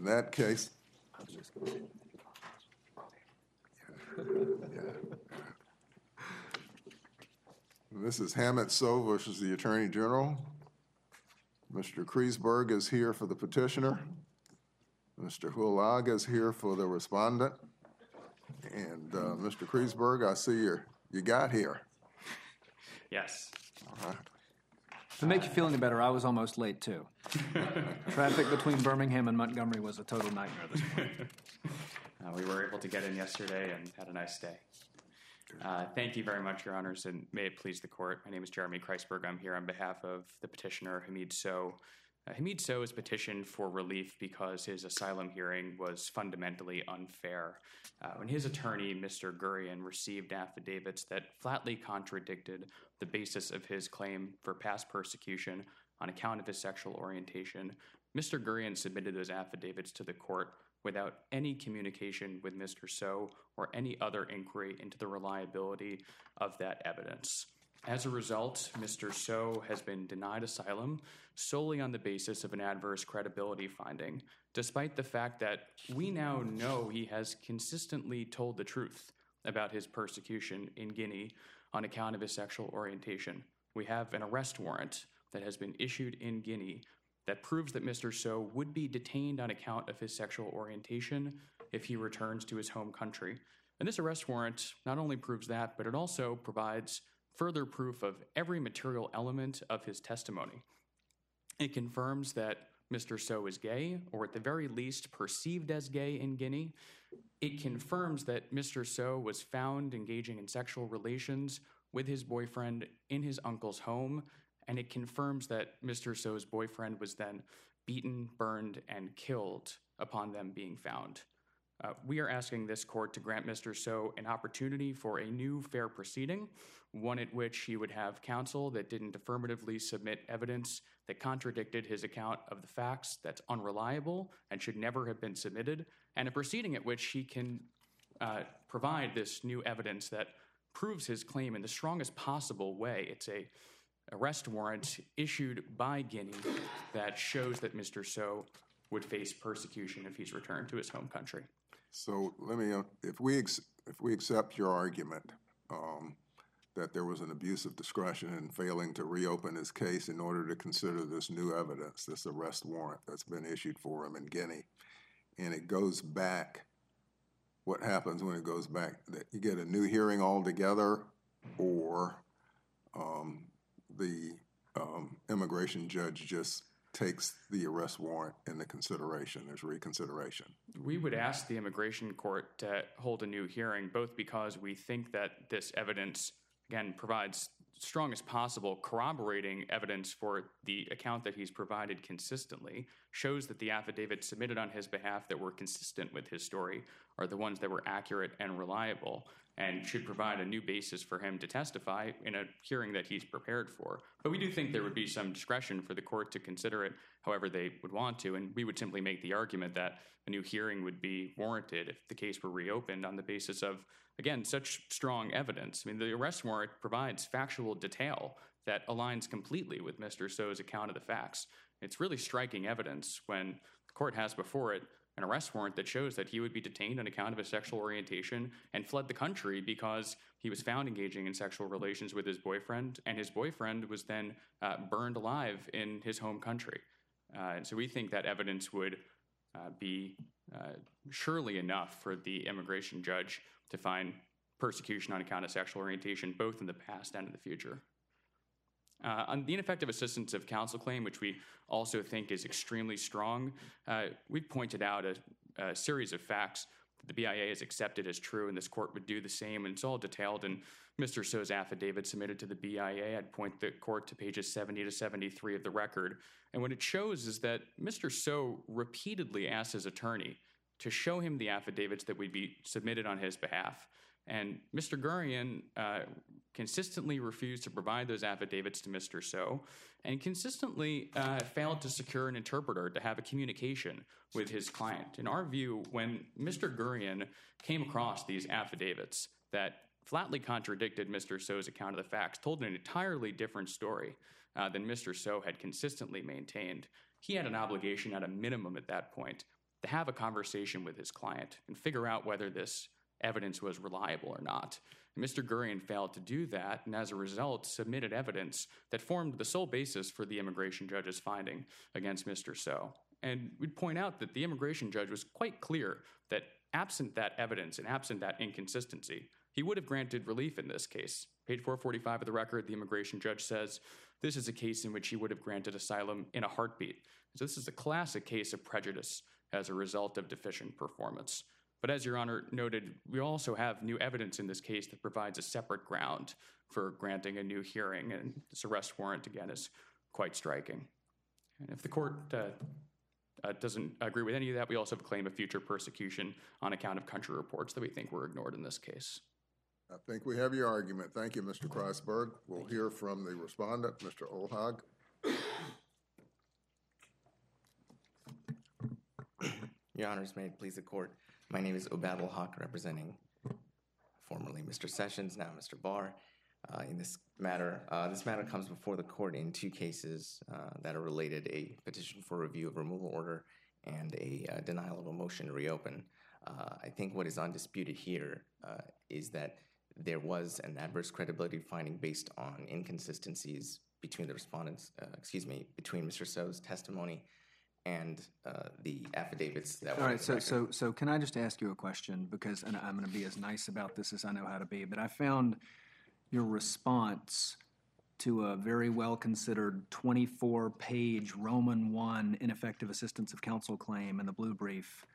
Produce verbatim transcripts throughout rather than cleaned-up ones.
In that case, yeah. This is Hammett Sow versus the Attorney General. Mister Kreisberg is here for the petitioner. Mister Hulag is here for the respondent. And uh, Mister Kreisberg, I see you you got here. Yes. All right. If it makes you feel any better, I was almost late too. Traffic between Birmingham and Montgomery was a total nightmare this morning. Uh, we were able to get in yesterday and had a nice day. Uh, thank you very much, Your Honors, and may it please the Court. My name is Jeremy Kreisberg. I'm here on behalf of the petitioner, Hamid Sow. Uh, Hamid Sow has petitioned for relief because his asylum hearing was fundamentally unfair. Uh, when his attorney, Mister Gurian, received affidavits that flatly contradicted the basis of his claim for past persecution on account of his sexual orientation, Mister Gurian submitted those affidavits to the court without any communication with Mister Sow or any other inquiry into the reliability of that evidence. As a result, Mister Sow has been denied asylum solely on the basis of an adverse credibility finding, despite the fact that we now know he has consistently told the truth about his persecution in Guinea on account of his sexual orientation. We have an arrest warrant that has been issued in Guinea that proves that Mister Sow would be detained on account of his sexual orientation if he returns to his home country. And this arrest warrant not only proves that, but it also provides further proof of every material element of his testimony. It confirms that Mister Sow is gay, or at the very least perceived as gay in Guinea. It confirms that Mister Sow was found engaging in sexual relations with his boyfriend in his uncle's home, and it confirms that Mister Sow's boyfriend was then beaten, burned, and killed upon them being found. Uh, we are asking this court to grant Mister Sow an opportunity for a new fair proceeding, one at which he would have counsel that didn't affirmatively submit evidence that contradicted his account of the facts that's unreliable and should never have been submitted, and a proceeding at which he can uh, provide this new evidence that proves his claim in the strongest possible way. It's a arrest warrant issued by Guinea that shows that Mister Sow would face persecution if he's returned to his home country. So let me, uh, if we ex- if we accept your argument um, that there was an abuse of discretion in failing to reopen his case in order to consider this new evidence, this arrest warrant that's been issued for him in Guinea, and it goes back, what happens when it goes back? That you get a new hearing altogether, or um, the um, immigration judge just takes the arrest warrant into consideration? There's reconsideration. We would ask the immigration court to hold a new hearing, both because we think that this evidence, again, provides strongest possible corroborating evidence for the account that he's provided consistently, shows that the affidavits submitted on his behalf that were consistent with his story are the ones that were accurate and reliable, and should provide a new basis for him to testify in a hearing that he's prepared for. But we do think there would be some discretion for the court to consider it however they would want to, and we would simply make the argument that a new hearing would be warranted if the case were reopened on the basis of, again, such strong evidence. I mean, the arrest warrant provides factual detail that aligns completely with Mister Sow's account of the facts. It's really striking evidence when the court has before it an arrest warrant that shows that he would be detained on account of his sexual orientation and fled the country because he was found engaging in sexual relations with his boyfriend, and his boyfriend was then uh, burned alive in his home country. Uh, and so we think that evidence would uh, be uh, surely enough for the immigration judge to find persecution on account of sexual orientation, both in the past and in the future. Uh, on the ineffective assistance of counsel claim, which we also think is extremely strong, uh, we've pointed out a, a series of facts that the B I A has accepted as true, and this court would do the same, and it's all detailed in Mister Sow's affidavit submitted to the B I A. I'd point the court to pages seventy to seventy-three of the record, and what it shows is that Mister Sow repeatedly asked his attorney to show him the affidavits that would be submitted on his behalf. And Mister Gurian uh, consistently refused to provide those affidavits to Mister Sow, and consistently uh, failed to secure an interpreter to have a communication with his client. In our view, when Mister Gurian came across these affidavits that flatly contradicted Mister Sow's account of the facts, told an entirely different story uh, than Mister Sow had consistently maintained, he had an obligation at a minimum at that point to have a conversation with his client and figure out whether this evidence was reliable or not. Mister Gurian failed to do that, and as a result, submitted evidence that formed the sole basis for the immigration judge's finding against Mister So. And we'd point out that the immigration judge was quite clear that absent that evidence and absent that inconsistency, he would have granted relief in this case. Page four forty-five of the record, the immigration judge says, this is a case in which he would have granted asylum in a heartbeat. So this is a classic case of prejudice as a result of deficient performance. But as Your Honor noted, we also have new evidence in this case that provides a separate ground for granting a new hearing, and this arrest warrant, again, is quite striking. And if the court uh, uh, doesn't agree with any of that, we also have a claim of future persecution on account of country reports that we think were ignored in this case. I think we have your argument. Thank you, Mister Kreisberg. We'll hear from the respondent, Mister Olhag. Your Honors, may it please the court. My name is Obad Olhag, representing formerly Mister Sessions, now Mister Barr. Uh, in this matter, uh, this matter comes before the court in two cases uh, that are related: a petition for review of removal order and a uh, denial of a motion to reopen. Uh, I think what is undisputed here uh, is that there was an adverse credibility finding based on inconsistencies between the respondents, uh, excuse me, between Mister So's testimony and uh, the affidavits that were. All right, so so so can I just ask you a question, because and I'm going to be as nice about this as I know how to be, but I found your response to a very well considered twenty-four page Roman one ineffective assistance of counsel claim in the blue brief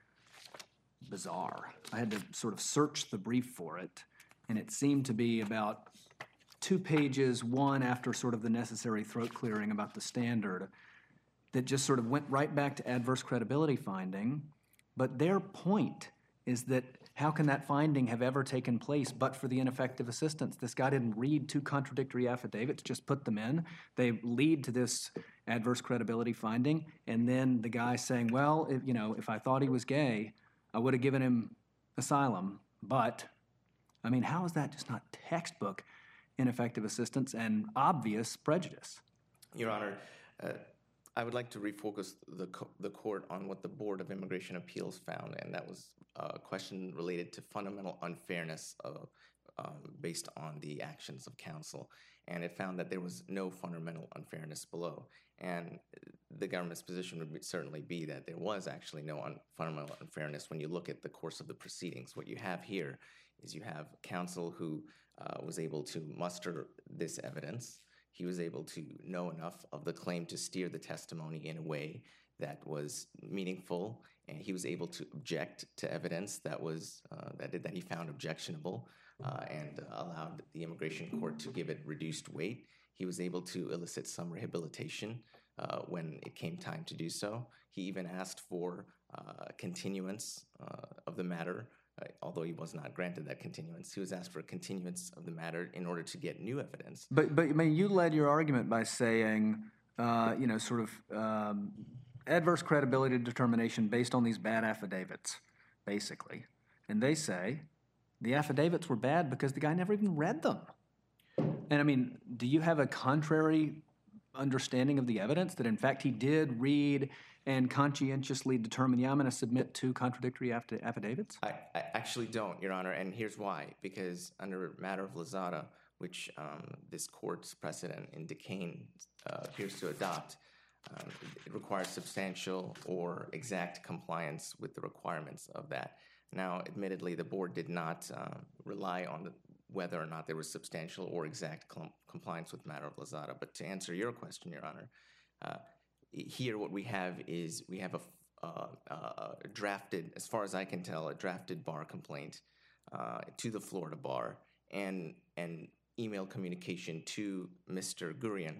bizarre. I had to sort of search the brief for it, and it seemed to be about two pages, one after sort of the necessary throat clearing about the standard, that just sort of went right back to adverse credibility finding. But their point is that how can that finding have ever taken place but for the ineffective assistance? This guy didn't read two contradictory affidavits, just put them in. They lead to this adverse credibility finding, and then the guy saying, well, if, you know, if I thought he was gay, I would have given him asylum. But, I mean, how is that just not textbook ineffective assistance and obvious prejudice? Your Honor, uh, I would like to refocus the, co the court on what the Board of Immigration Appeals found, and that was a question related to fundamental unfairness of, um, based on the actions of counsel. And it found that there was no fundamental unfairness below. And the government's position would be, certainly be that there was actually no un fundamental unfairness when you look at the course of the proceedings. What you have here is you have counsel who uh, was able to muster this evidence. He was able to know enough of the claim to steer the testimony in a way that was meaningful, and he was able to object to evidence that was uh, that, that he found objectionable, uh, and allowed the immigration court to give it reduced weight. He was able to elicit some rehabilitation uh, when it came time to do so. He even asked for uh, continuance uh, of the matter. Uh, although he was not granted that continuance, he was asked for a continuance of the matter in order to get new evidence. But, but I mean, you led your argument by saying, uh, you know, sort of um, adverse credibility determination based on these bad affidavits, basically. And they say the affidavits were bad because the guy never even read them. And I mean, do you have a contrary understanding of the evidence that in fact he did read and conscientiously determine, yeah, I'm going to submit two contradictory aff affidavits? I, I actually don't, Your Honor, and here's why. Because under matter of Lozada, which um, this court's precedent in Duquesne uh, appears to adopt, um, it requires substantial or exact compliance with the requirements of that. Now, admittedly, the board did not uh, rely on the, whether or not there was substantial or exact com compliance with matter of Lozada. But to answer your question, Your Honor, uh, here what we have is we have a, uh, uh, drafted, as far as I can tell, a drafted bar complaint uh, to the Florida bar and, and email communication to Mister Gurian,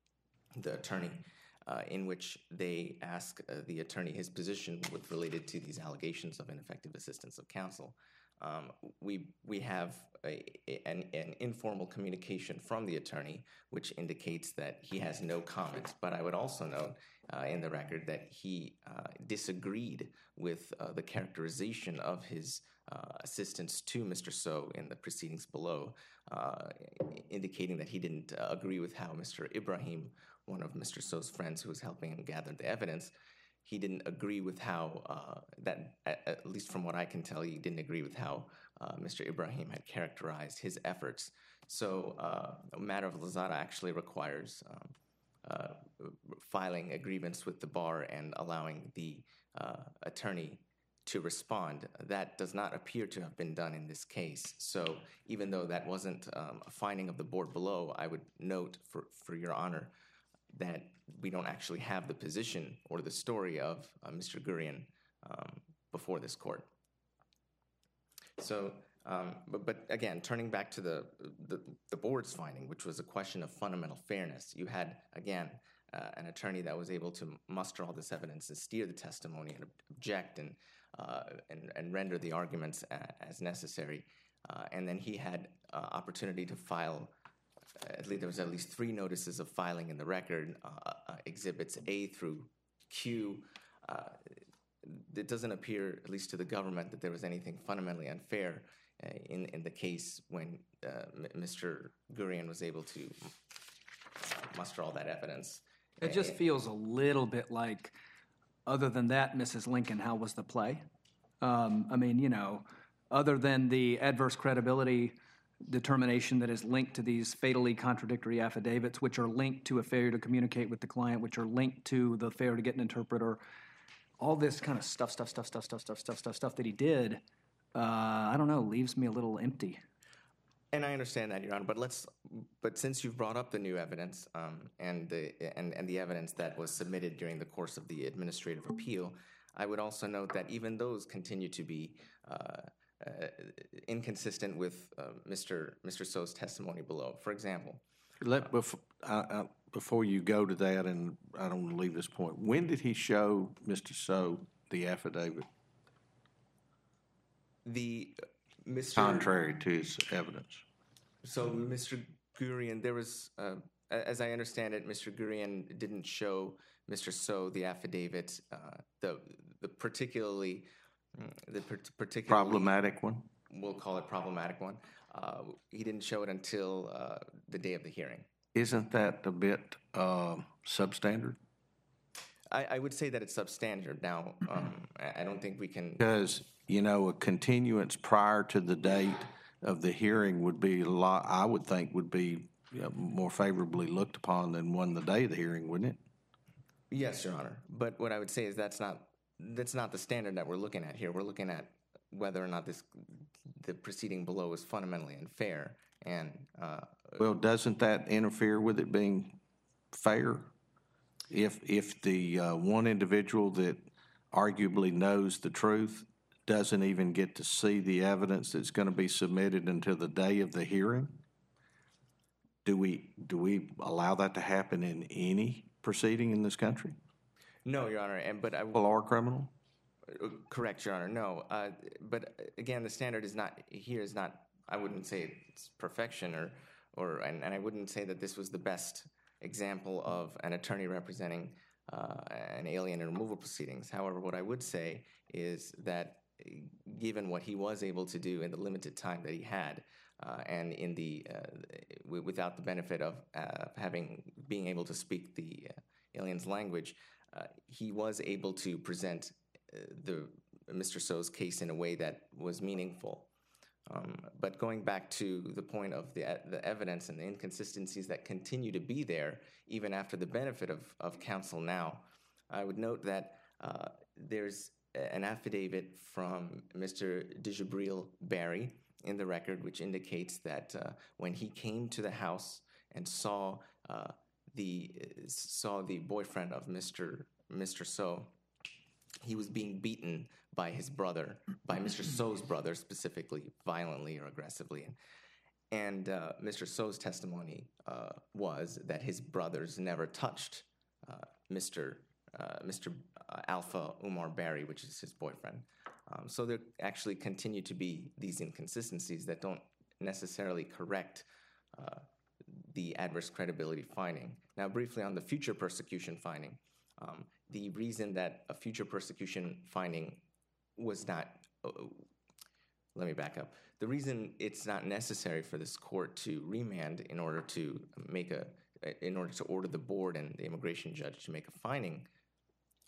the attorney, uh, in which they ask uh, the attorney his position with related to these allegations of ineffective assistance of counsel. Um, we, we have a, an, an informal communication from the attorney, which indicates that he has no comment. But I would also note uh, in the record that he uh, disagreed with uh, the characterization of his uh, assistance to Mister So in the proceedings below, uh, indicating that he didn't uh, agree with how Mister Ibrahim, one of Mister So's friends who was helping him gather the evidence, he didn't agree with how, uh, that, at, at least from what I can tell, he didn't agree with how uh, Mister Ibrahim had characterized his efforts. So uh, a matter of Lozada actually requires um, uh, filing a grievance with the bar and allowing the uh, attorney to respond. That does not appear to have been done in this case. So even though that wasn't um, a finding of the board below, I would note for, for your honor that we don't actually have the position or the story of uh, Mister Gurian um, before this court. So, um, but, but again, turning back to the, the, the board's finding, which was a question of fundamental fairness, you had, again, uh, an attorney that was able to muster all this evidence and steer the testimony and object and, uh, and, and render the arguments a, as necessary. Uh, and then he had uh, opportunity to file, at least there was at least three notices of filing in the record, uh, uh, exhibits A through Q. Uh, it doesn't appear, at least to the government, that there was anything fundamentally unfair uh, in, in the case when uh, Mister Gurian was able to uh, muster all that evidence. It just feels a little bit like, other than that, Missus Lincoln, how was the play? Um, I mean, you know, other than the adverse credibility determination that is linked to these fatally contradictory affidavits, which are linked to a failure to communicate with the client, which are linked to the failure to get an interpreter, all this kind of stuff, stuff, stuff, stuff, stuff, stuff, stuff, stuff, stuff that he did, uh, I don't know, leaves me a little empty. And I understand that, Your Honor, but let's, but since you've brought up the new evidence um, and the and, and the evidence that was submitted during the course of the administrative appeal, I would also note that even those continue to be uh, uh, inconsistent with uh, Mister Mister So's testimony below. For example, Let before, I, I, before you go to that, and I don't want to leave this point. When did he show Mister So the affidavit the Mister contrary to his evidence? So, Mister Gurian, there was, uh, as I understand it, Mister Gurian didn't show Mister So the affidavit, uh, the the particularly the particularly Problematic one? We'll call it problematic one. Uh, he didn't show it until uh, the day of the hearing. Isn't that a bit uh, substandard? I, I would say that it's substandard. Now, um, I I don't think we can. Because, you know, a continuance prior to the date of the hearing would be a lot, I would think would be you know, more favorably looked upon than one the day of the hearing, wouldn't it? Yes, Your Honor. But what I would say is that's not that's not the standard that we're looking at here. We're looking at whether or not this the proceeding below is fundamentally unfair. And uh, Well, doesn't that interfere with it being fair? If if the uh, one individual that arguably knows the truth doesn't even get to see the evidence that's going to be submitted until the day of the hearing, do we do we allow that to happen in any proceeding in this country? no, Your Honor. And but I Civil or criminal? Uh, Correct, Your Honor. No, uh, but again, the standard is not here. Is not. I wouldn't say it's perfection, or, or, and, and I wouldn't say that this was the best example of an attorney representing uh, an alien in removal proceedings. However, what I would say is that, given what he was able to do in the limited time that he had, uh, and in the uh, w- without the benefit of uh, having being able to speak the uh, alien's language, uh, he was able to present the Mister So's case in a way that was meaningful. Um, but going back to the point of the the evidence and the inconsistencies that continue to be there, even after the benefit of, of counsel now, I would note that uh, there's an affidavit from Mister DeJabril Barry in the record, which indicates that uh, when he came to the house and saw uh, the saw the boyfriend of Mister Mister So, he was being beaten by his brother, by Mister So's brother specifically, violently or aggressively. And uh, Mister So's testimony uh, was that his brothers never touched uh, Mister Uh, Mister Alpha Umar Barry, which is his boyfriend. Um, so there actually continue to be these inconsistencies that don't necessarily correct uh, the adverse credibility finding. Now, briefly on the future persecution finding, um, the reason that a future persecution finding was not, uh, let me back up. The reason it's not necessary for this court to remand in order to make a, in order to order the board and the immigration judge to make a finding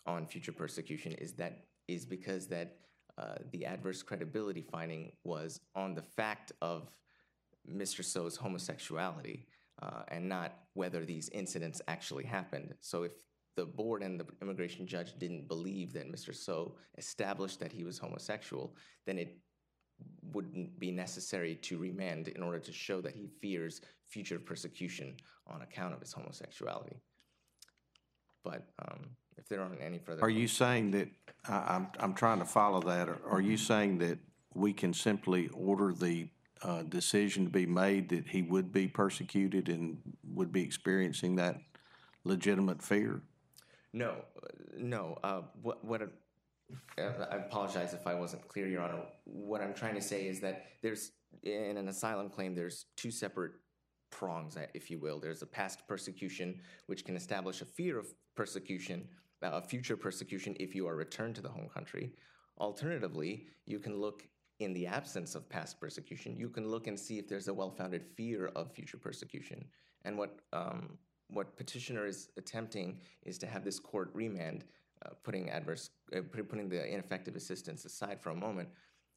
on future persecution is that is because that uh, the adverse credibility finding was on the fact of Mister So's homosexuality uh, and not whether these incidents actually happened. So if the board and the immigration judge didn't believe that Mister So established that he was homosexual, then it wouldn't be necessary to remand in order to show that he fears future persecution on account of his homosexuality. But um, if there aren't any further... Are you saying that, I, I'm, I'm trying to follow that, are, are you saying that we can simply order the uh, decision to be made that he would be persecuted and would be experiencing that legitimate fear? No, uh, no. Uh, what, what a, uh, I apologize if I wasn't clear, Your Honor. What I'm trying to say is that there's, in an asylum claim, there's two separate prongs, if you will. There's a past persecution, which can establish a fear of persecution, uh, future persecution if you are returned to the home country. Alternatively, you can look in the absence of past persecution, you can look and see if there's a well-founded fear of future persecution. And what um, what petitioner is attempting is to have this court remand, uh, putting adverse, uh, putting the ineffective assistance aside for a moment,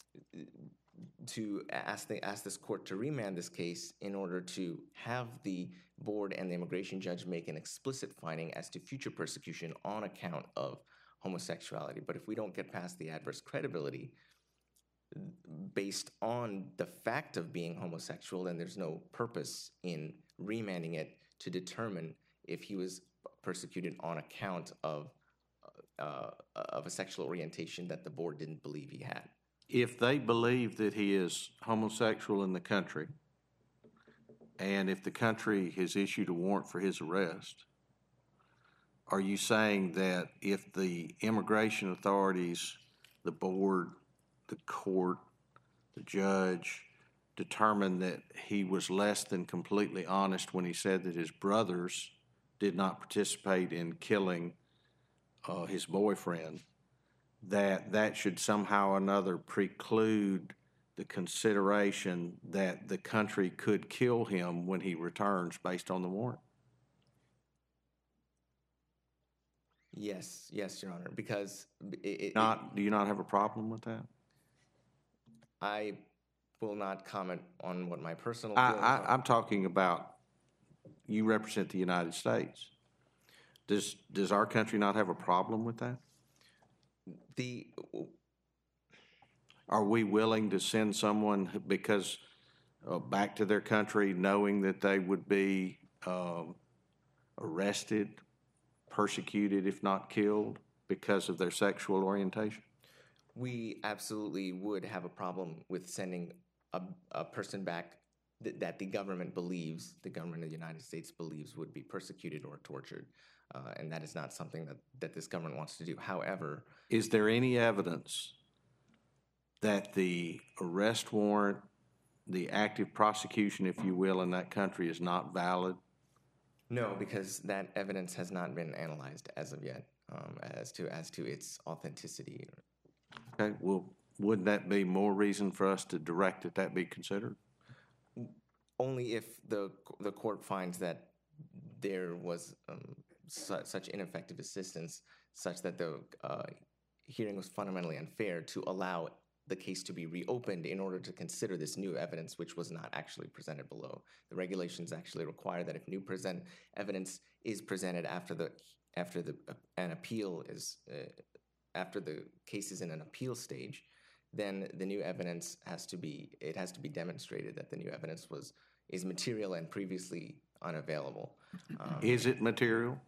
to ask the ask this court to remand this case in order to have the board and the immigration judge make an explicit finding as to future persecution on account of homosexuality. But if we don't get past the adverse credibility based on the fact of being homosexual, then there's no purpose in remanding it to determine if he was persecuted on account of uh, of a sexual orientation that the board didn't believe he had. If they believe that he is homosexual in the country, and if the country has issued a warrant for his arrest, are you saying that if the immigration authorities, the board, the court, the judge, determined that he was less than completely honest when he said that his brothers did not participate in killing uh, his boyfriend, that that should somehow or another preclude the consideration that the country could kill him when he returns based on the warrant? Yes, yes, Your Honor, because it, it, not, do you not have a problem with that? I will not comment on what my personal I, feelings I, are. I'm talking about, you represent the United States. Does, does our country not have a problem with that? The Are we willing to send someone because uh, back to their country knowing that they would be um, arrested, persecuted, if not killed, because of their sexual orientation? We absolutely would have a problem with sending a, a person back that, that the government believes, the government of the United States believes would be persecuted or tortured. Uh, and that is not something that, that this government wants to do. However, is there any evidence that the arrest warrant, the active prosecution, if you will, in that country is not valid? No, because that evidence has not been analyzed as of yet um, as to as to its authenticity. Okay, well, wouldn't that be more reason for us to direct that that be considered? Only if the the court finds that there was um, su such ineffective assistance, such that the uh, hearing was fundamentally unfair, to allow the case to be reopened in order to consider this new evidence, which was not actually presented below. The regulations actually require that if new present evidence is presented after the after the uh, an appeal is uh, after the case is in an appeal stage, then the new evidence has to be it has to be demonstrated that the new evidence was is material and previously unavailable. Um, Is it material?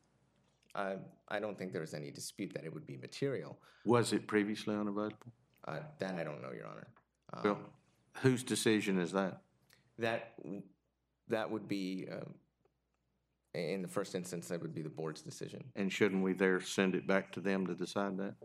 I I don't think there's any dispute that it would be material. Was it previously unavailable? Uh, that I don't know, Your Honor. Um, Well, whose decision is that? that that would be uh, in the first instance. That would be the board's decision. And shouldn't we there send it back to them to decide that?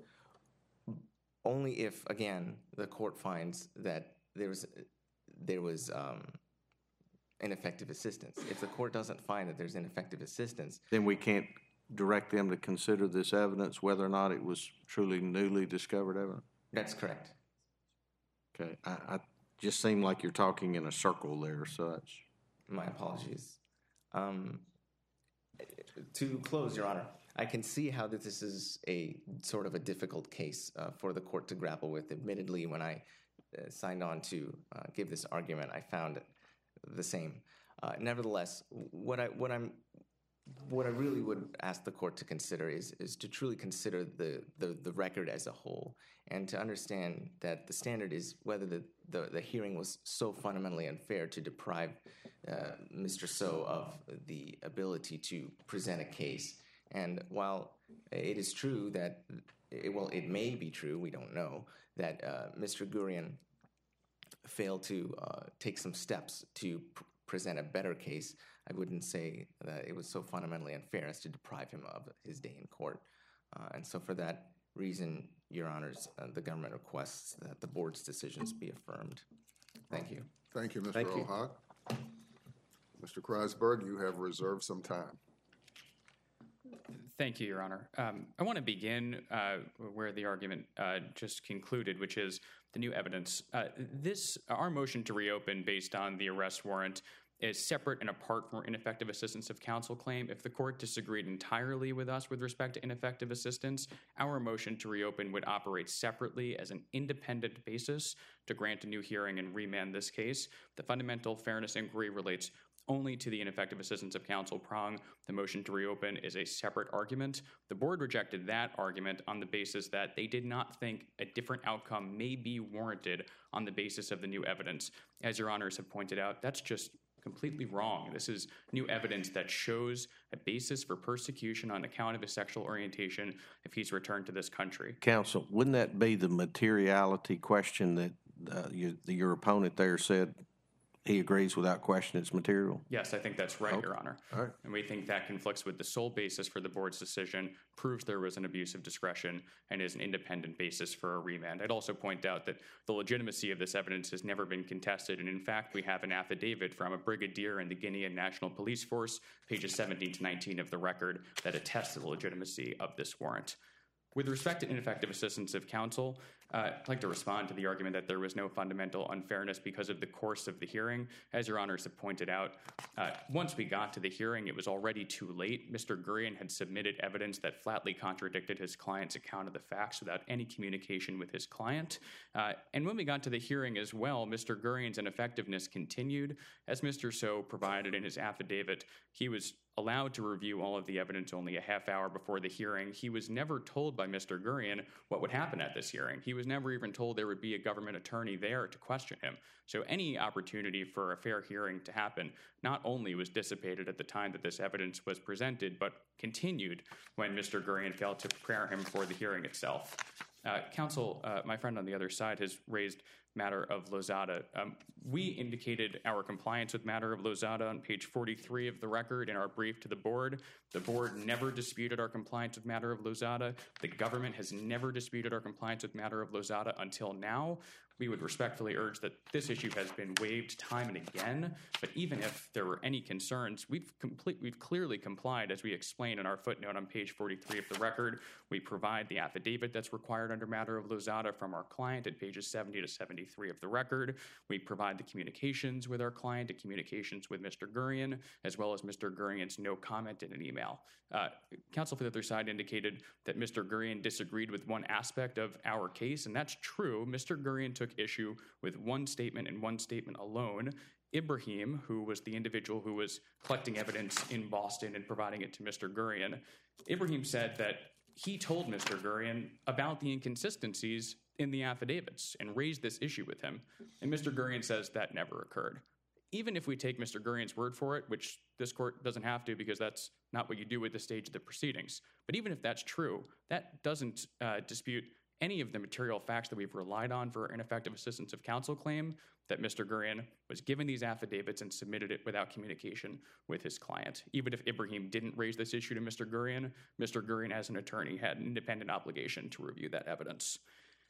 Only if, again, the court finds that there was there was um, ineffective assistance. If the court doesn't find that there's ineffective assistance, Then we can't direct them to consider this evidence, whether or not it was truly newly discovered evidence? that's correct. Okay, I, I just seem like you're talking in a circle there, such. My apologies. Um, to close, Your Honor, I can see how this is a sort of a difficult case uh, for the court to grapple with. Admittedly, when I uh, signed on to uh, give this argument, I found the same. Uh, nevertheless, what I what I'm what I really would ask the court to consider is is to truly consider the the, the record as a whole, and to understand that the standard is whether the, the, the hearing was so fundamentally unfair to deprive uh, Mister So of the ability to present a case. And while it is true that, it, well, it may be true, we don't know, that uh, Mister Gurian failed to uh, take some steps to pr- present a better case, I wouldn't say that it was so fundamentally unfair as to deprive him of his day in court. Uh, and so for that reason, Your Honors, uh, the government requests that the board's decisions be affirmed. Thank you. Thank you, Mister Thank you. Ohak. Mister Kreisberg, you have reserved some time. Thank you, Your Honor. Um, I want to begin uh, where the argument uh, just concluded, which is the new evidence. Uh, this, our motion to reopen based on the arrest warrant is separate and apart from ineffective assistance of counsel claim. If the court disagreed entirely with us with respect to ineffective assistance, our motion to reopen would operate separately as an independent basis to grant a new hearing and remand this case. The fundamental fairness inquiry relates only to the ineffective assistance of counsel prong. The motion to reopen is a separate argument. The board rejected that argument on the basis that they did not think a different outcome may be warranted on the basis of the new evidence. As Your Honors have pointed out, that's just completely wrong. This is new evidence that shows a basis for persecution on account of his sexual orientation if he's returned to this country. Counsel, wouldn't that be the materiality question that uh, you, your opponent there said he agrees without question it's material? Yes, I think that's right, Okay. Your Honor. All right. And we think that conflicts with the sole basis for the board's decision, proves there was an abuse of discretion, and is an independent basis for a remand. I'd also point out that the legitimacy of this evidence has never been contested, and in fact, we have an affidavit from a brigadier in the Guinean National Police Force, pages seventeen to nineteen of the record, that attests to the legitimacy of this warrant. With respect to ineffective assistance of counsel, uh, I'd like to respond to the argument that there was no fundamental unfairness because of the course of the hearing. As Your Honors have pointed out, uh, once we got to the hearing, it was already too late. Mister Gurian had submitted evidence that flatly contradicted his client's account of the facts without any communication with his client. Uh, and when we got to the hearing as well, Mister Gurian's ineffectiveness continued. As Mister So provided in his affidavit, he was allowed to review all of the evidence only a half hour before the hearing. He was never told by Mister Gurian what would happen at this hearing. He was never even told there would be a government attorney there to question him. So any opportunity for a fair hearing to happen not only was dissipated at the time that this evidence was presented, but continued when Mister Gurian failed to prepare him for the hearing itself. Uh, counsel, uh, my friend on the other side has raised matter of Lozada. Um, we indicated our compliance with matter of Lozada on page forty-three of the record in our brief to the board. The board never disputed our compliance with matter of Lozada. The government has never disputed our compliance with matter of Lozada until now. We would respectfully urge that this issue has been waived time and again, but even if there were any concerns, we've complete, we've clearly complied, as we explain in our footnote on page forty-three of the record. We provide the affidavit that's required under matter of Lozada from our client at pages seventy to seventy-three of the record. We provide the communications with our client, the communications with Mister Gurian, as well as Mister Gurian's no comment in an email. Uh, counsel for the other side indicated that Mister Gurian disagreed with one aspect of our case, and that's true. Mister Gurian took issue with one statement and one statement alone. Ibrahim, who was the individual who was collecting evidence in Boston and providing it to Mister Gurian, Ibrahim said that he told Mister Gurian about the inconsistencies in the affidavits and raised this issue with him. And Mister Gurian says that never occurred. Even if we take Mister Gurian's word for it, which this court doesn't have to because that's not what you do at this stage of the proceedings, but even if that's true, that doesn't uh, dispute any of the material facts that we've relied on for ineffective assistance of counsel claim that Mister Gurian was given these affidavits and submitted it without communication with his client. Even if Ibrahim didn't raise this issue to Mister Gurian, Mister Gurian as an attorney had an independent obligation to review that evidence.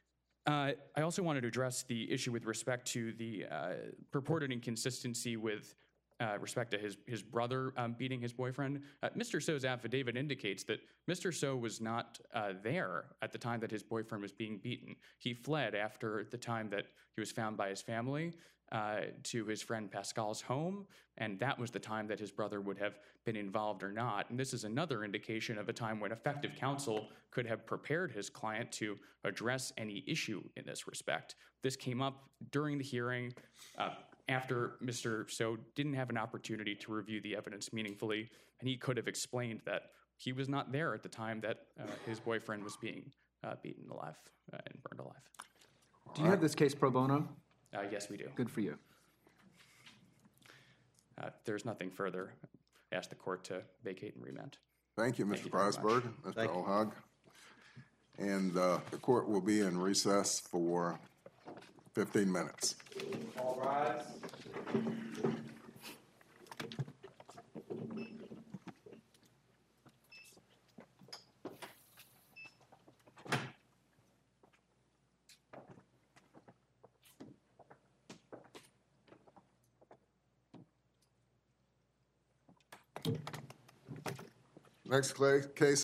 Uh, I also wanted to address the issue with respect to the uh, purported inconsistency with uh, respect to his, his brother um, beating his boyfriend, uh, Mister So's affidavit indicates that Mister So was not uh, there at the time that his boyfriend was being beaten. He fled after the time that he was found by his family uh, to his friend Pascal's home, and that was the time that his brother would have been involved or not. And this is another indication of a time when effective counsel could have prepared his client to address any issue in this respect. This came up during the hearing uh, after Mister So didn't have an opportunity to review the evidence meaningfully, and he could have explained that he was not there at the time that uh, his boyfriend was being uh, beaten alive uh, and burned alive. Do you have this case pro bono? Uh, yes, we do. Good for you. Uh, if there's nothing further, ask the court to vacate and remand. Thank you, Thank Mister you very much. Preisberg, Mister Ohag. And uh, the court will be in recess for fifteen minutes. All rise. Next cla- case